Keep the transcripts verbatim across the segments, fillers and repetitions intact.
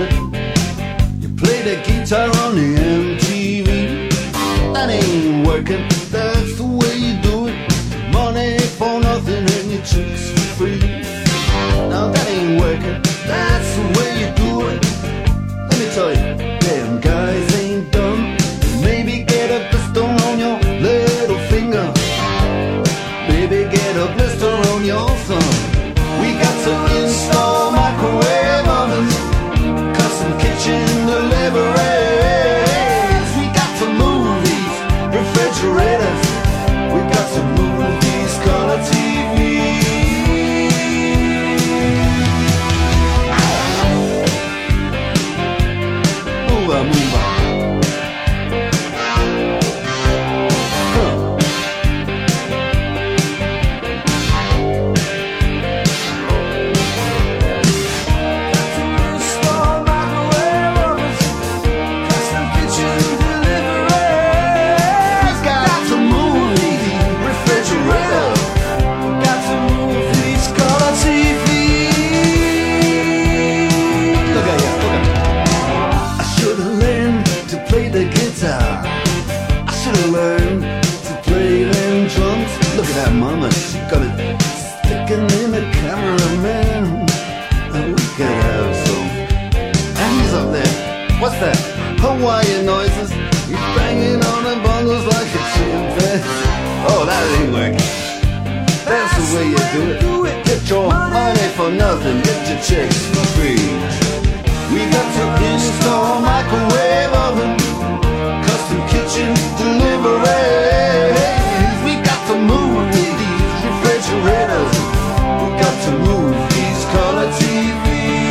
it. You play the guitar on the M T V. That ain't working, that's the way you do it. Money for nothing and your chicks for free. Now that ain't working, that's the way you do it. Let me tell you, damn guys ain't dumb. Maybe get a blister on your little finger. Maybe get a blister on your thumb. We got to install microwave ovens, custom kitchen deliveries. We got to move these refrigerators. We got to move these color T Vs. Move on, move on. Mama, she got it sticking in the cameraman. And we could have some. And he's up there. What's that? Hawaiian noises. He's banging on the bongos like a chimpanzee. Oh, that ain't working. That's the way you do it. Get your money for nothing. Get your chicks for free. We got to install microwave oven, custom kitchen delivery. We got to move refrigerators. We got to move these color T Vs.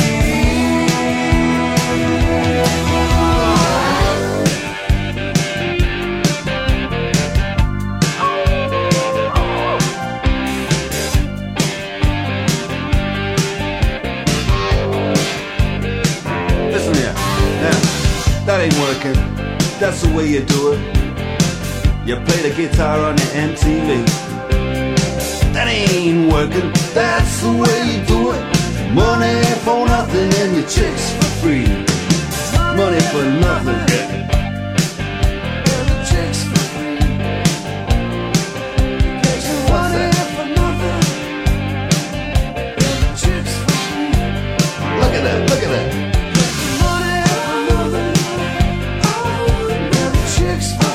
Listen here, now, that ain't working. That's the way you do it. You play the guitar on the M T V. That ain't working, that's the way you do it. Money for nothing and your chicks for free. Money for nothing and your chicks for free. What's that? For nothing and your chicks for free. Look at that, look at that. Money for nothing and your chicks for free.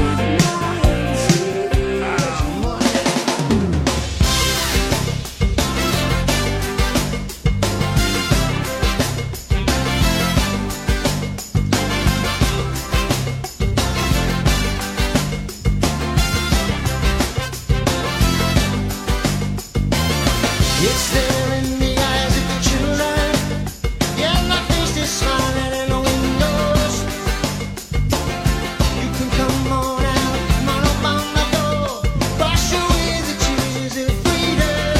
It's there in the eyes of the children. Yeah, my face is smiling in the windows. You can come on out, come on up on my door. Wash away the tears of freedom.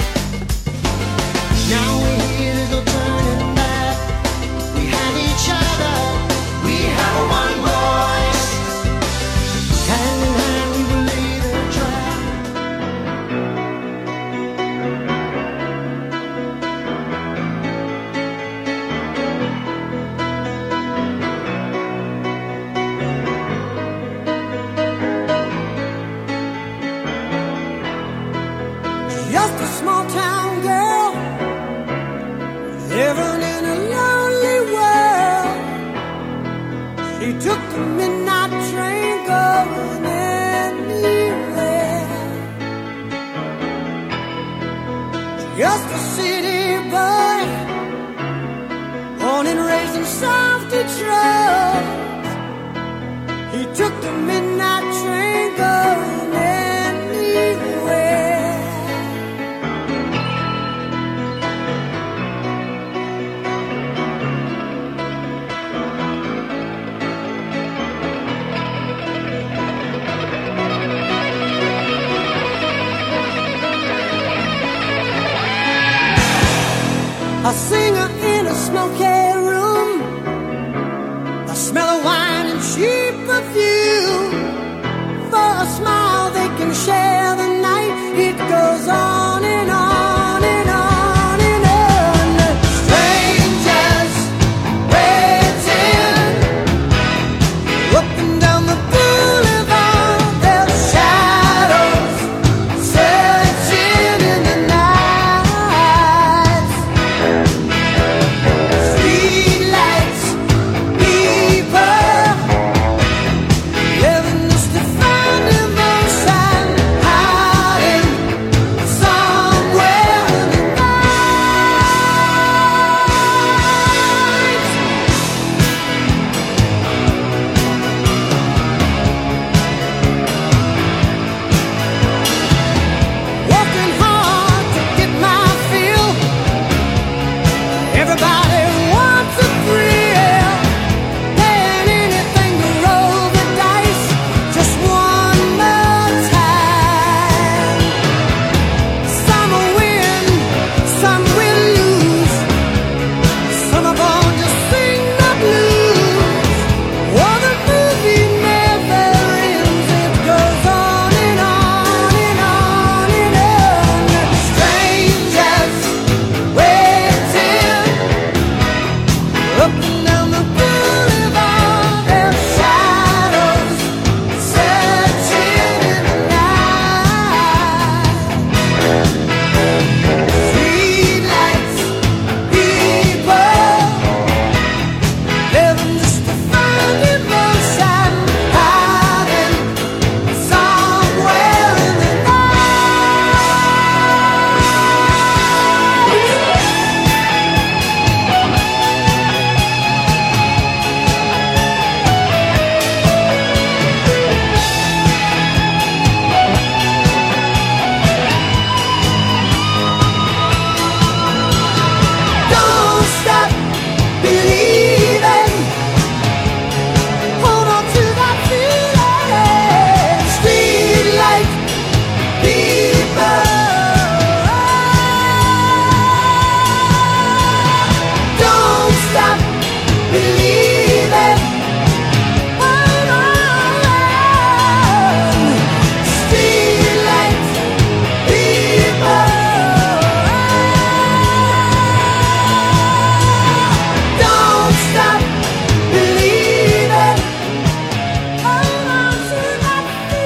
Now we're here, there's no turning back. We have each other, we have one voice. Hand in hand we will lay the track. Just a small town girl living in a lonely world. She took the midnight train going anywhere. Just a city boy, born and raised in South Detroit. He took the midnight train going anywhere. A singer in a smoky room, the smell of wine and cheap perfume. walking down the boulevard, there are shadows searching in the night. Streetlights, people living just to find emotion, hiding somewhere in the Don't stop believing. Hold on to that feeling. Streetlight people. Don't stop believing. Hold on. Streetlight people. Don't stop believing. Hold on to that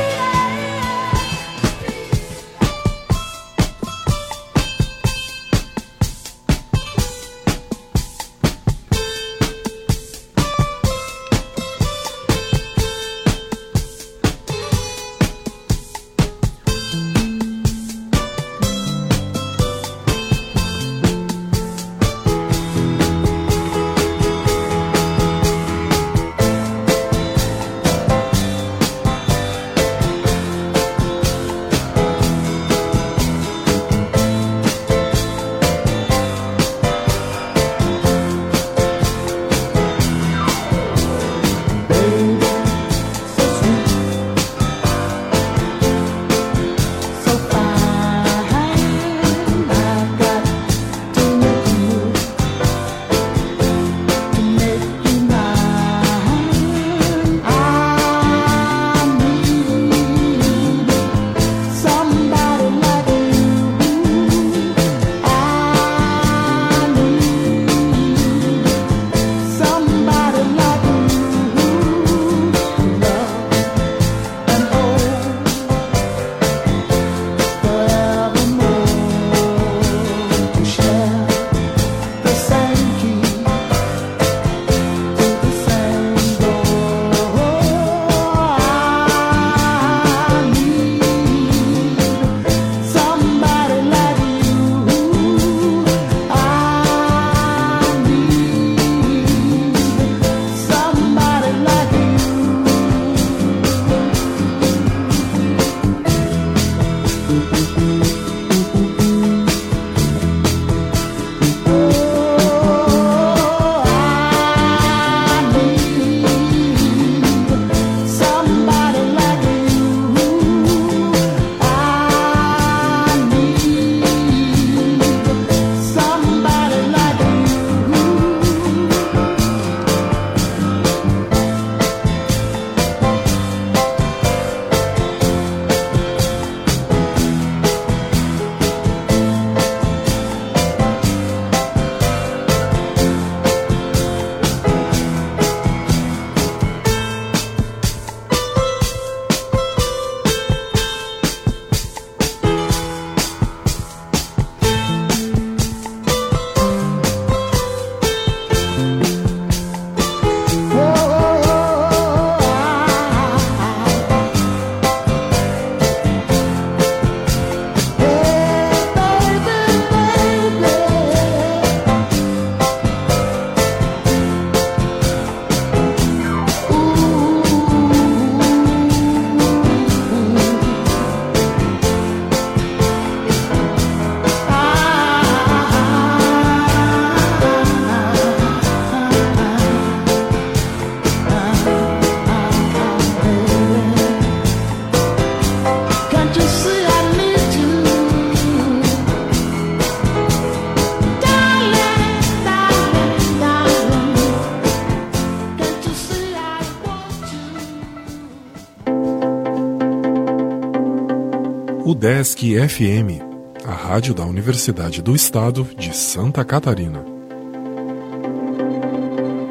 UDESC F M, a rádio da Universidade do Estado de Santa Catarina.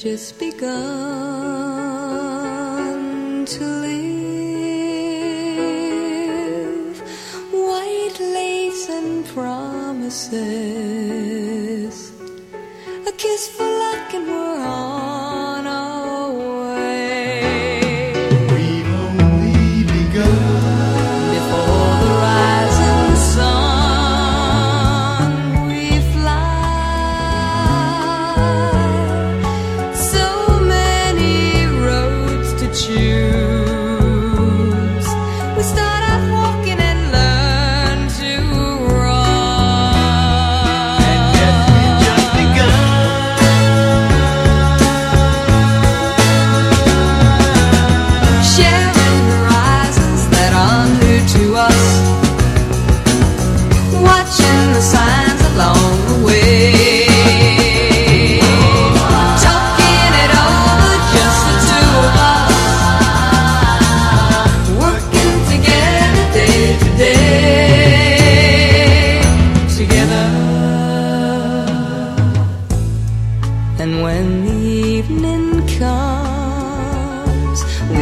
just begun to live. White lace and promises, a kiss for luck and we're on our way. We've only begun. Before the rising sun we fly, so many roads to choose. We start out walking and learn to run. And yet we've just begun. Sharing horizons that are new to us, watching the signs along the way, talking it over, just the two of us, working together day to day, together. And when the evening comes, we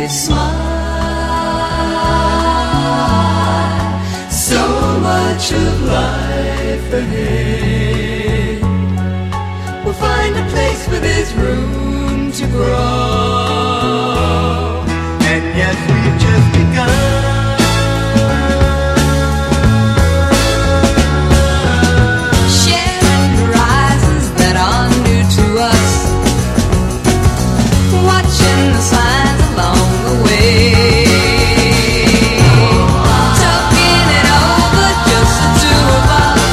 smile, so much of life ahead. We'll find a place where there's room to grow. And yes, we've just begun. Sharing horizons that are new to us, watching the signs along the way, talking it over, just the two of us,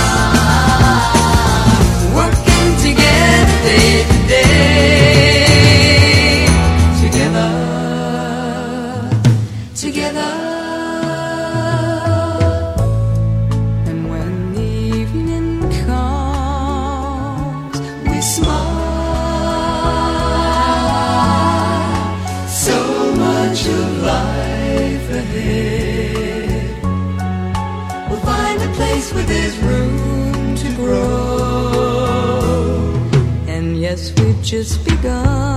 working together day to day, together, together. And when the evening comes, we smile, so much of life ahead. We'll find a place where there's room to grow. And yes, we've just begun.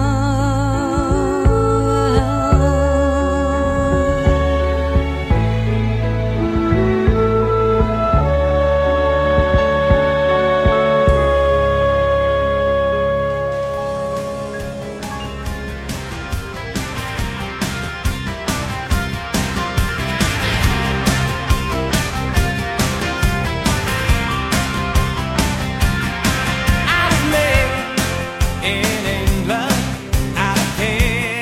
I was made in England out of Kansas.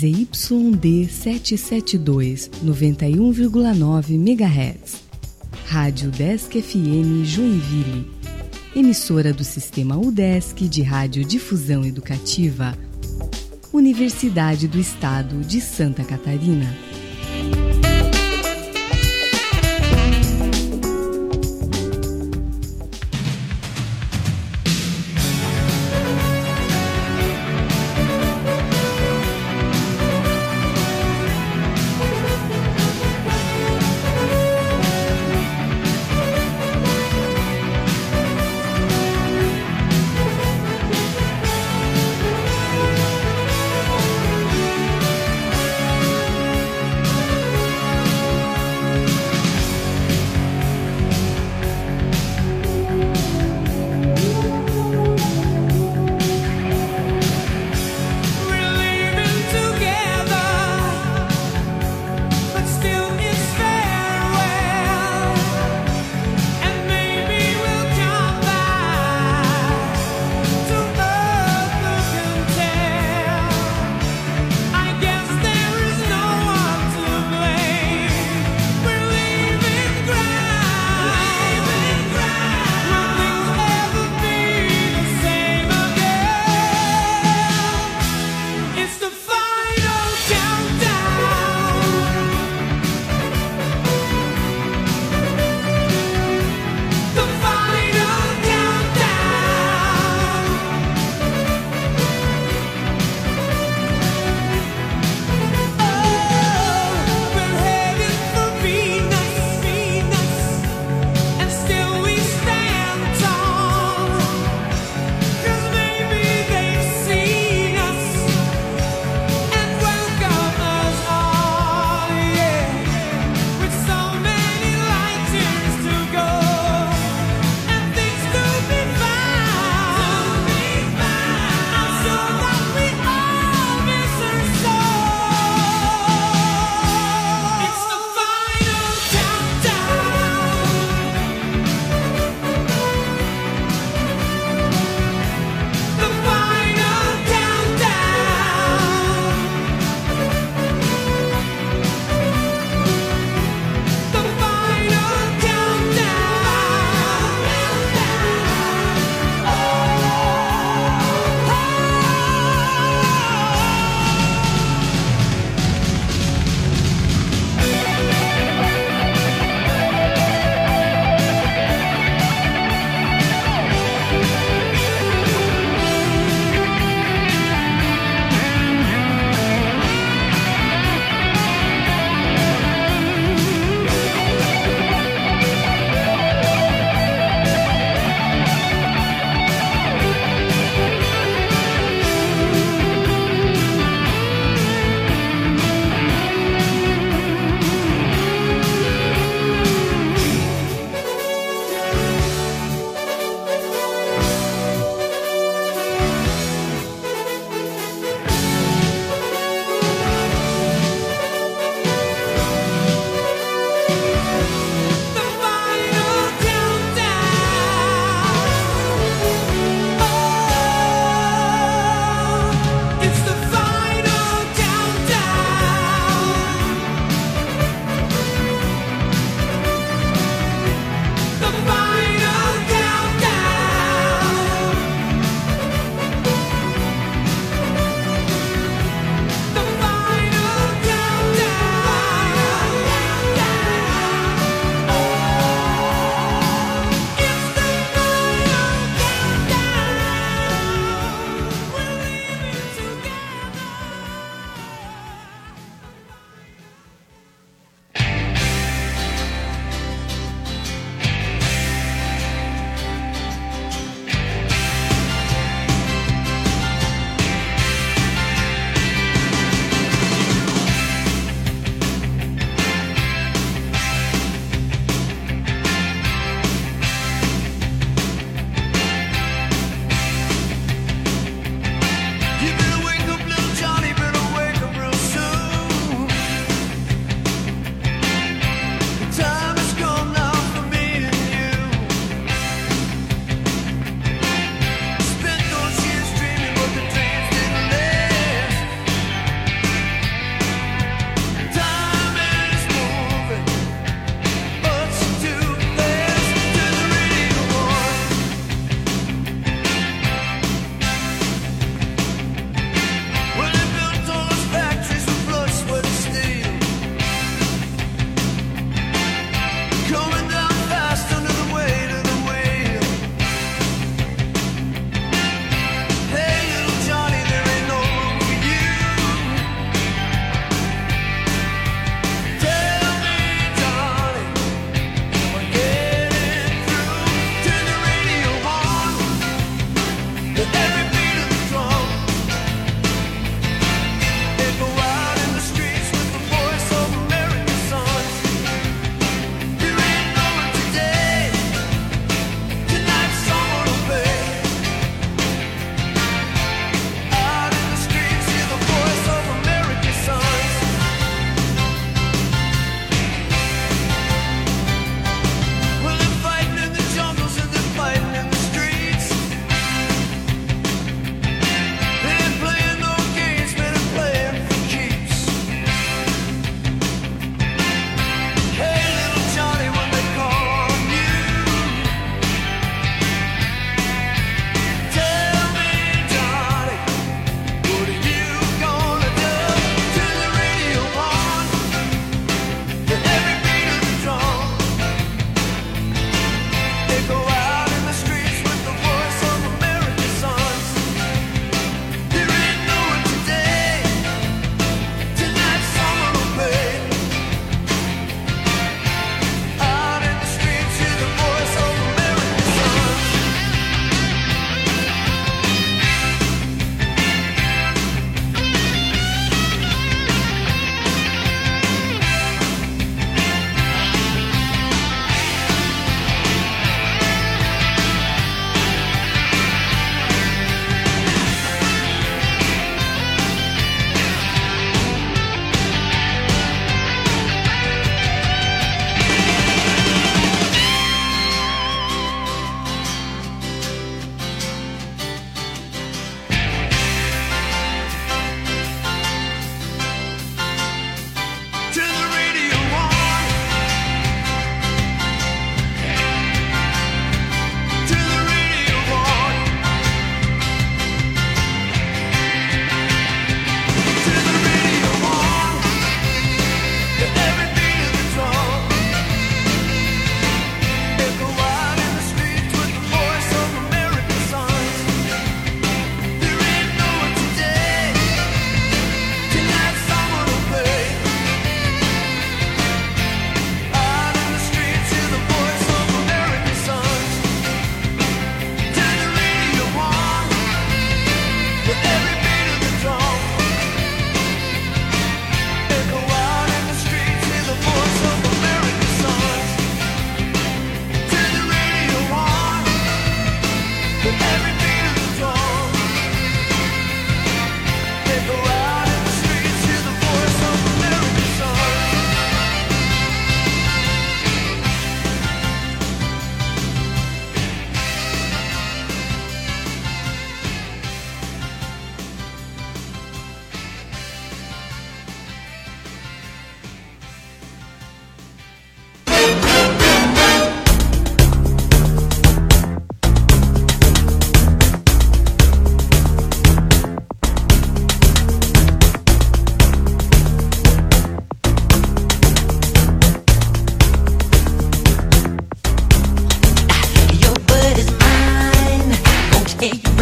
Z Y D setecentos e setenta e dois, noventa e um vírgula nove megahertz. Rádio Udesc F M Joinville. Emissora do Sistema Udesc de Radiodifusão Educativa. Universidade do Estado de Santa Catarina.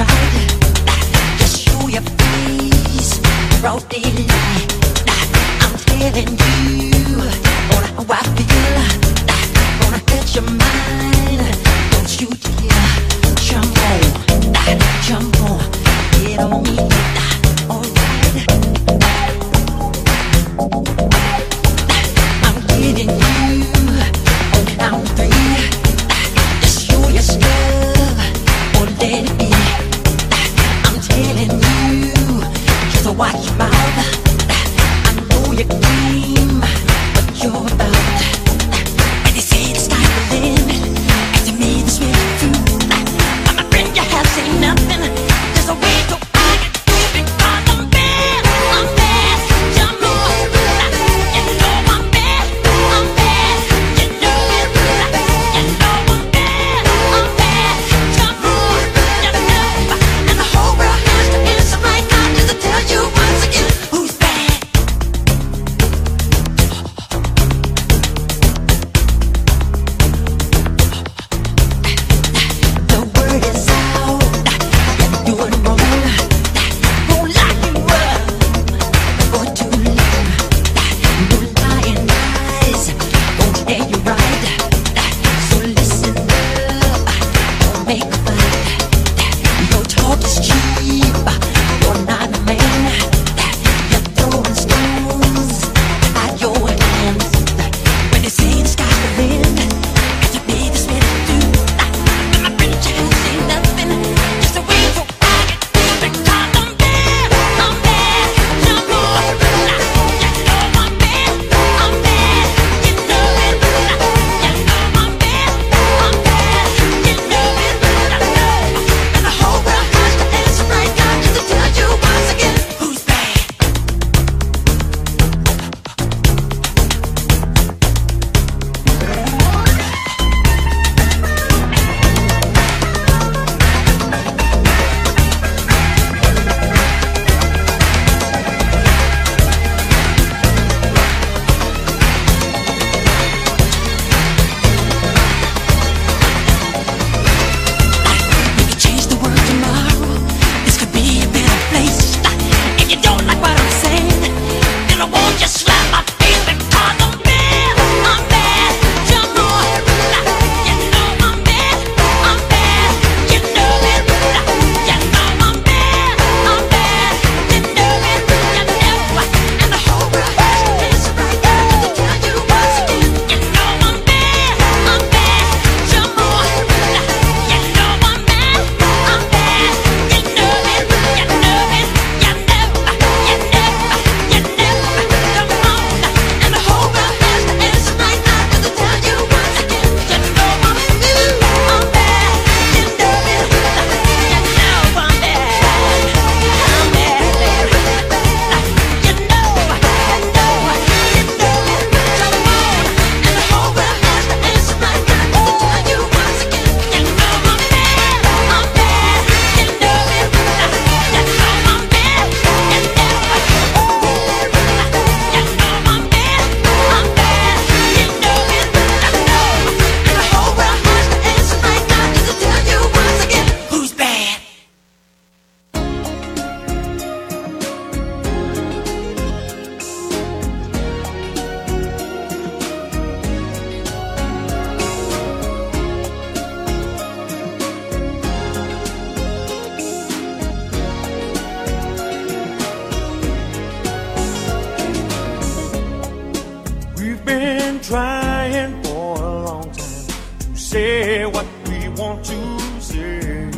trying for a long time to say what we want to say,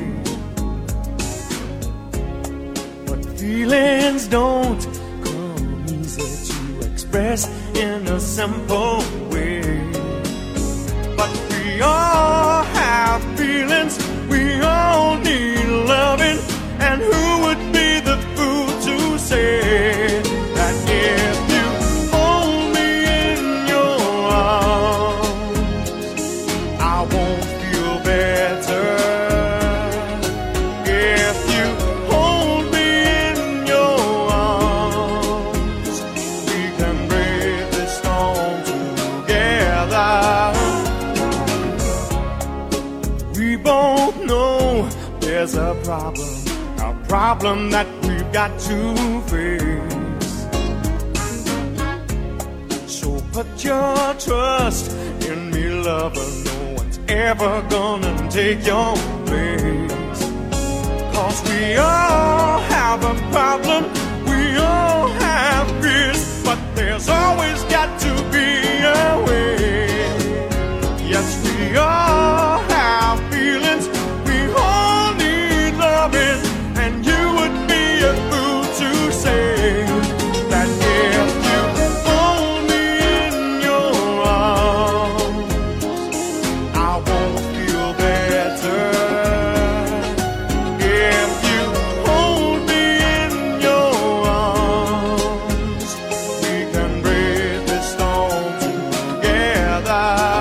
but feelings don't come easy to express in a simple way. But we all have feelings, we all need loving, and who would be the fool to say that if you hold me in your arms, I won't feel better. If you hold me in your arms, we can brave this storm together. We both a problem that we've got to face. So put your trust in me, lover. No one's ever gonna take your place. Cause we all have a problem, we all have fears, but there's always got to be a way. Yes, we all have feelings, we all need loving, and you would be a fool to say that if you hold me in your arms, I won't feel better. If you hold me in your arms, we can break this storm together.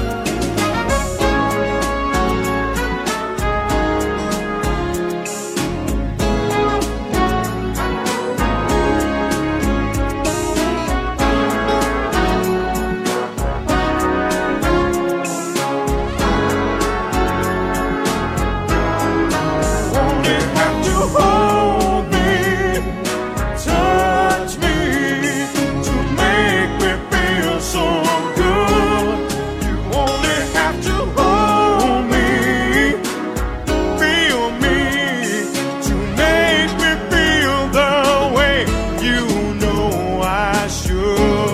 Only have to hold me, touch me, to make me feel so good. You only have to hold me, feel me, to make me feel the way you know I should.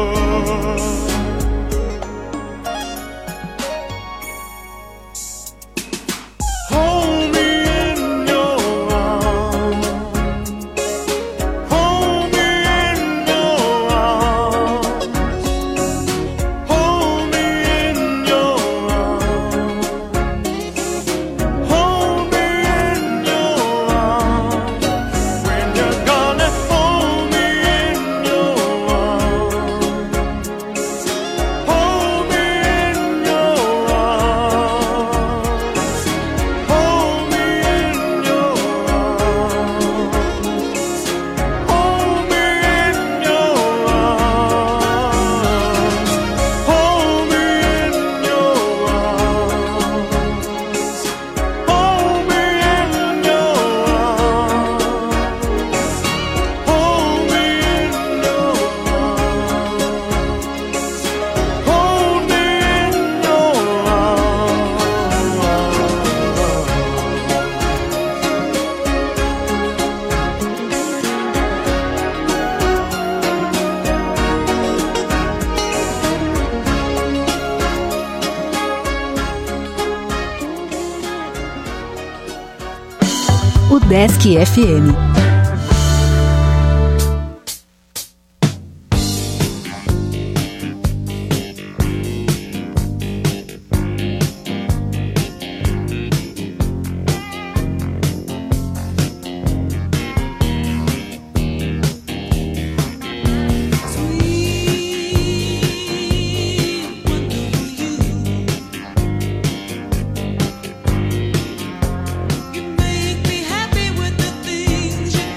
Hold me in your arms, hold me in your arms, hold me in your arms, hold me in your arms. When you're gonna hold me in your arms, hold me in your arms. Hold me in your arms. Hold me in your arms. Hold me in your arms. Hold me in your arms. Hold me in your arms. Hold me in O Desk F M. You make me happy with the things you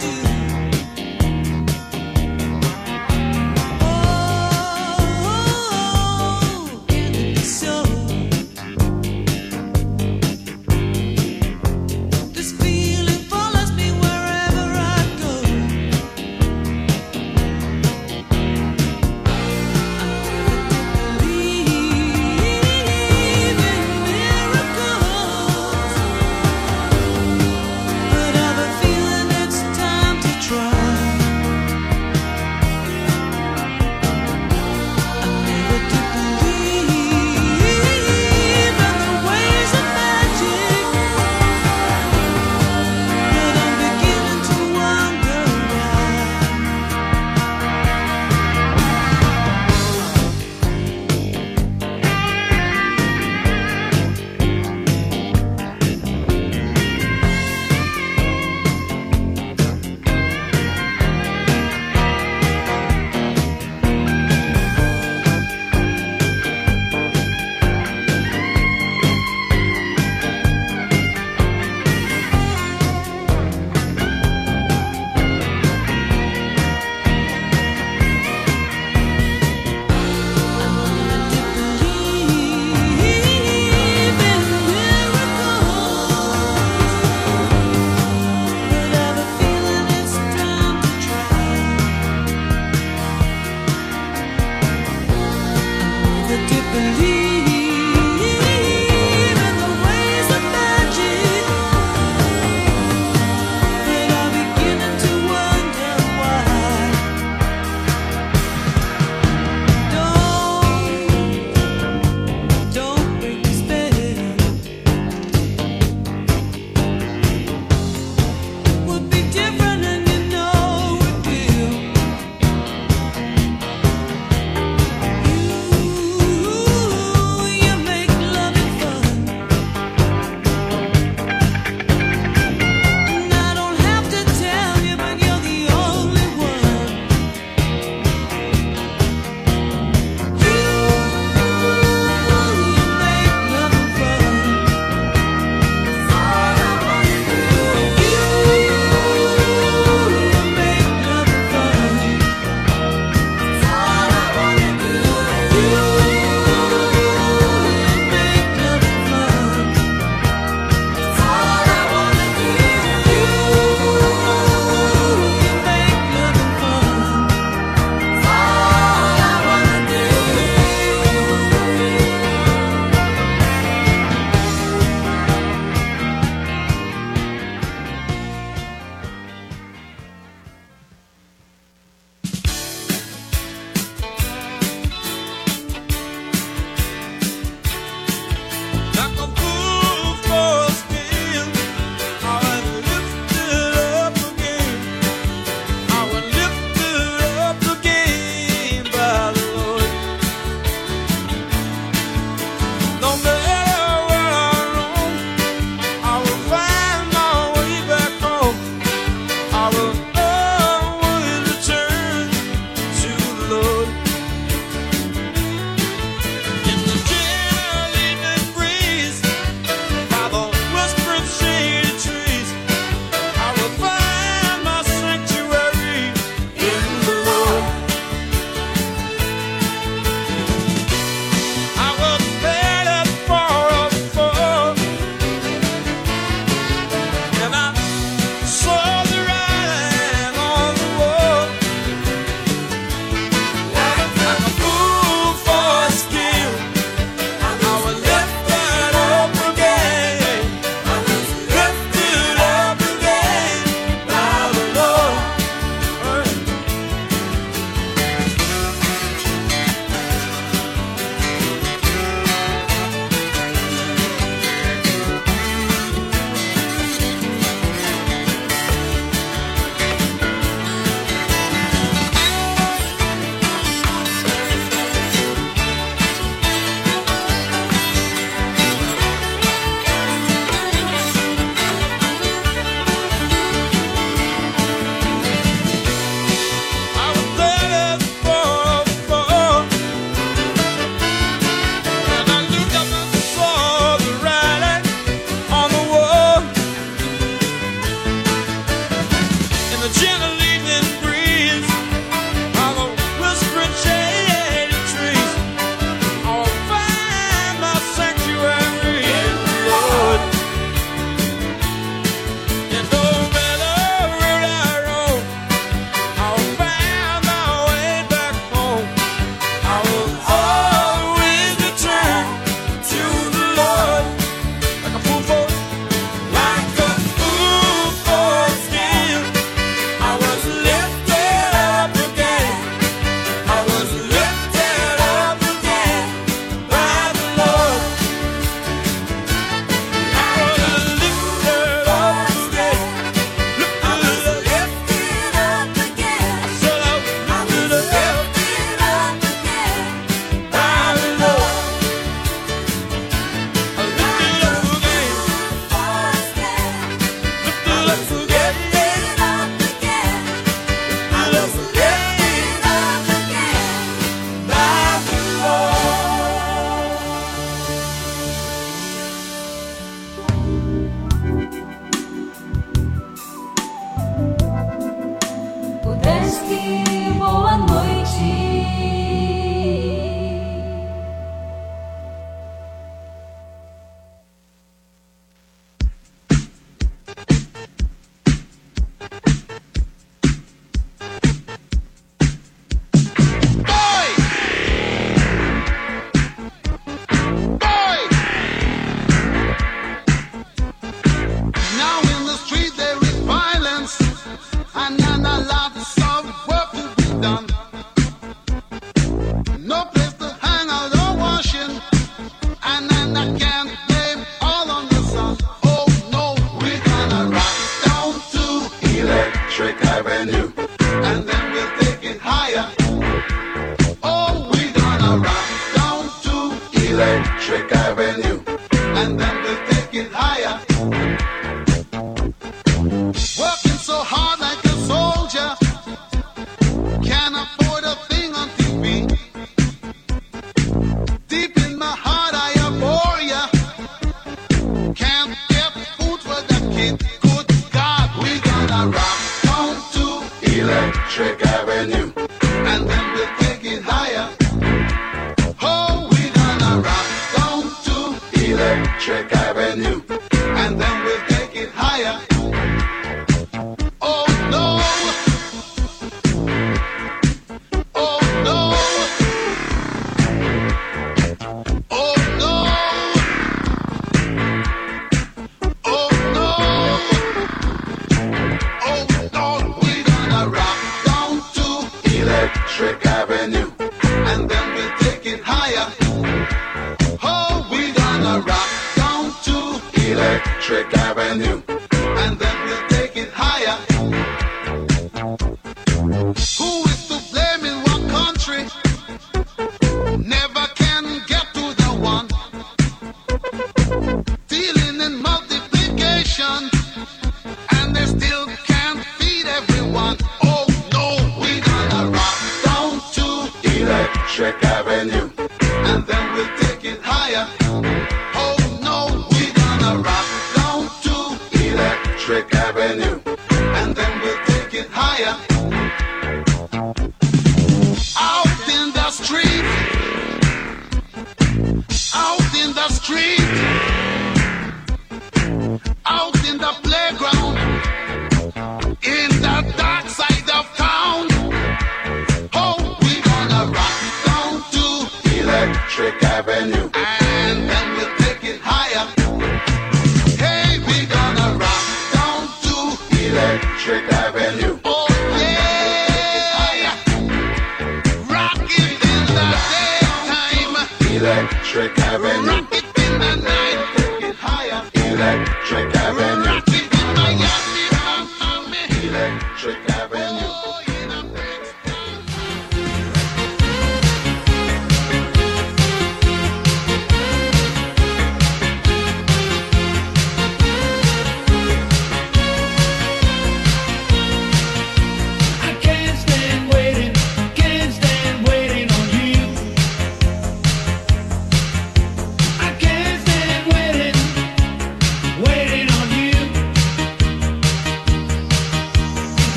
You got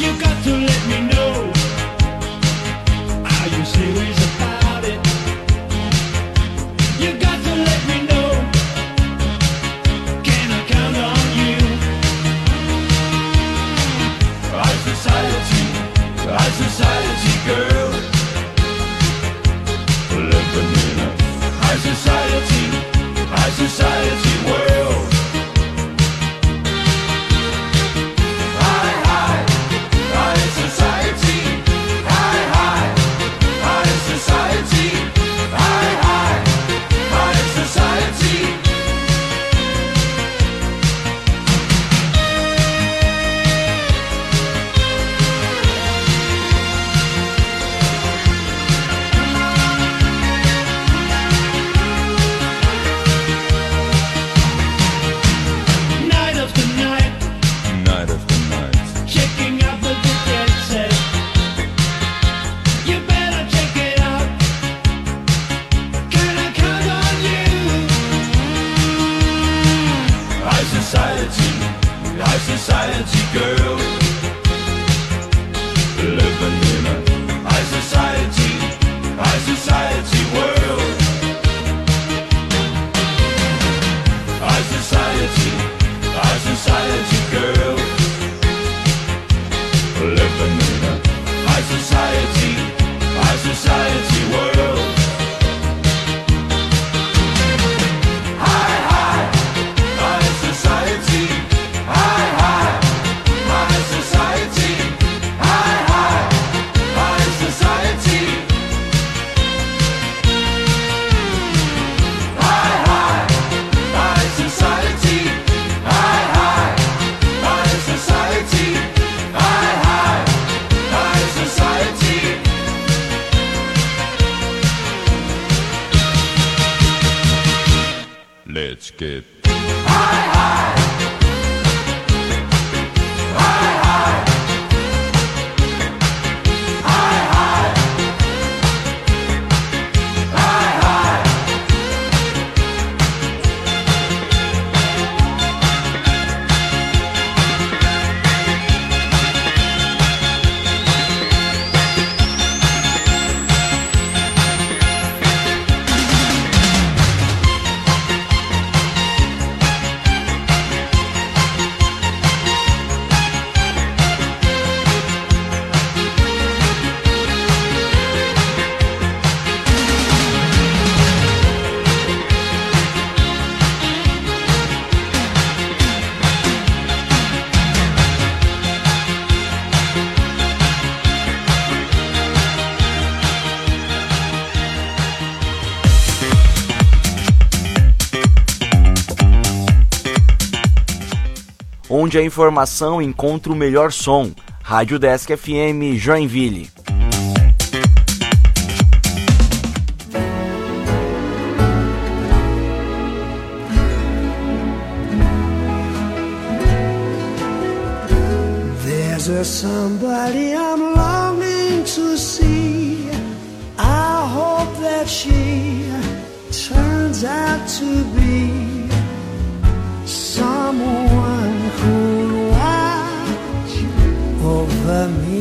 to let me know how you serious about it. You got to let me know. Can I count on you? High society, high society girl. Living in a high society, high society world. High, high, high society. High, high, high society. High, high, high society. Night after night, Night after night. checking out the dead set. You better check it out. Can I count on you? High society, high society girl. Living in a high society, high society world. High society, high society girl. Living in a high society, high society world. High, high, high society. High, high, high society. High, high, high society. High, high, high society. High, high, high society. High, high, high society. Let's get high, high. High, high. High, high. High, high. Onde a informação encontra o melhor som. Rádio Desk F M Joinville. There's a somebody I'm longing to see. I hope that she turns out to be someone who'll watch over me.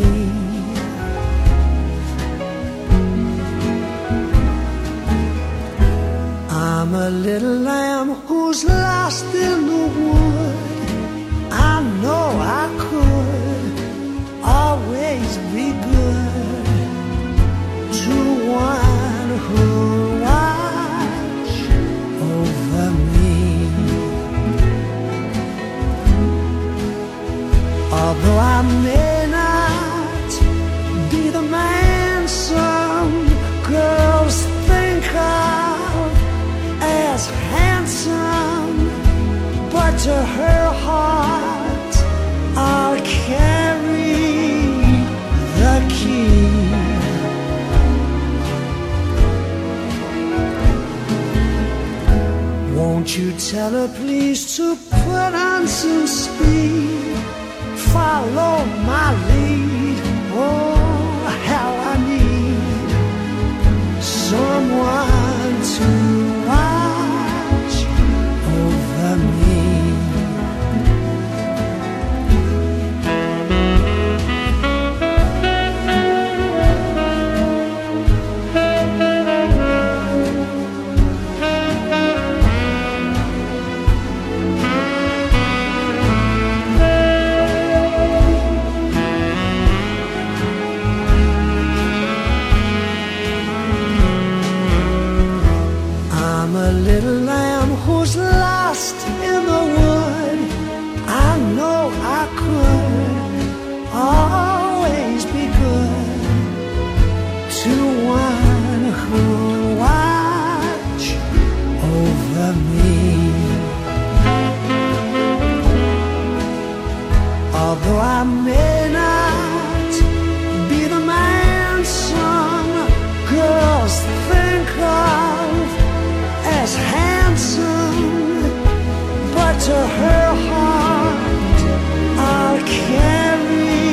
I'm a little lamb who's lost in the wood. I know I could always be good to one who'll watch over me. Although I may not be the man some girls think of as handsome, but to her heart I'll carry the key. Won't you tell her please to put on some speed, follow